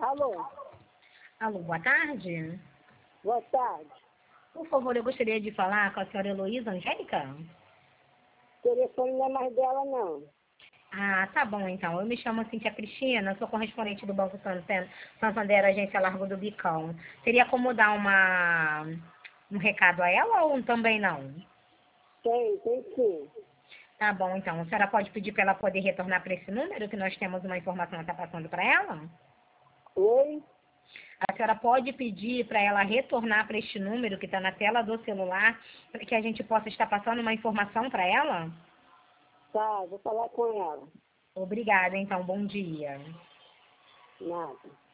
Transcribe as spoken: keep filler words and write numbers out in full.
Alô? Alô, boa tarde. Boa tarde. Por favor, eu gostaria de falar com a senhora Heloísa Angélica. O telefone não é mais dela, não. Ah, tá bom então. Eu me chamo Cíntia Cristina, sou correspondente do Banco Santander, Santander, agência Largo do Bicão. Teria como dar uma, um recado a ela ou também não? Tem, tem sim. Tá bom então. A senhora pode pedir para ela poder retornar para esse número, que nós temos uma informação que está passando para ela? Oi? A senhora pode pedir para ela retornar para este número que está na tela do celular, para que a gente possa estar passando uma informação para ela? Tá, vou falar com ela. Obrigada, então. Bom dia. Nada.